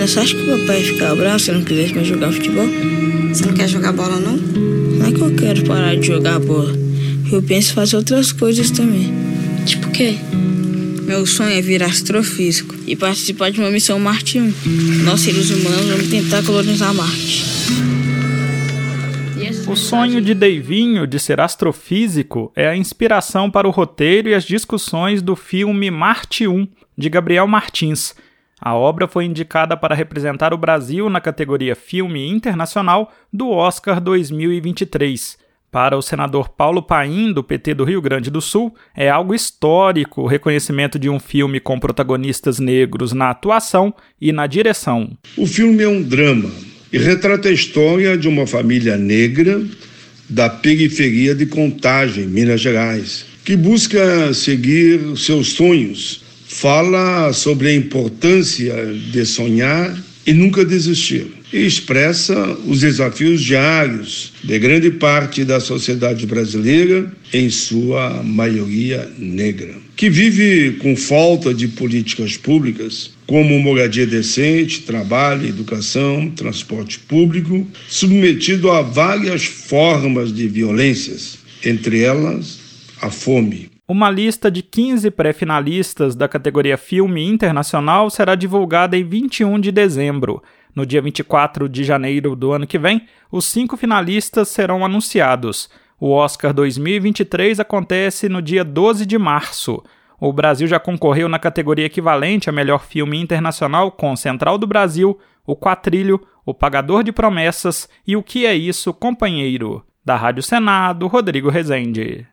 Ana, você acha que o papai ia ficar bravo se eu não quisesse mais jogar futebol? Você não quer jogar bola, não? Não é que eu quero parar de jogar bola. Eu penso em fazer outras coisas também. Tipo o quê? Meu sonho é virar astrofísico e participar de uma missão Marte 1. Nós, seres humanos, vamos tentar colonizar Marte. O sonho de Deivinho de ser astrofísico é a inspiração para o roteiro e as discussões do filme Marte 1, de Gabriel Martins. A obra foi indicada para representar o Brasil na categoria Filme Internacional do Oscar 2023. Para o senador Paulo Paim, do PT do Rio Grande do Sul, é algo histórico o reconhecimento de um filme com protagonistas negros na atuação e na direção. O filme é um drama e retrata a história de uma família negra da periferia de Contagem, Minas Gerais, que busca seguir seus sonhos. Fala sobre a importância de sonhar e nunca desistir. E expressa os desafios diários de grande parte da sociedade brasileira, em sua maioria negra, que vive com falta de políticas públicas, como moradia decente, trabalho, educação, transporte público, submetido a várias formas de violências, entre elas a fome. Uma lista de 15 pré-finalistas da categoria Filme Internacional será divulgada em 21 de dezembro. No dia 24 de janeiro do ano que vem, os 5 finalistas serão anunciados. O Oscar 2023 acontece no dia 12 de março. O Brasil já concorreu na categoria equivalente a melhor filme internacional com Central do Brasil, O Quatrilho, O Pagador de Promessas e O Que É Isso, Companheiro. Da Rádio Senado, Rodrigo Rezende.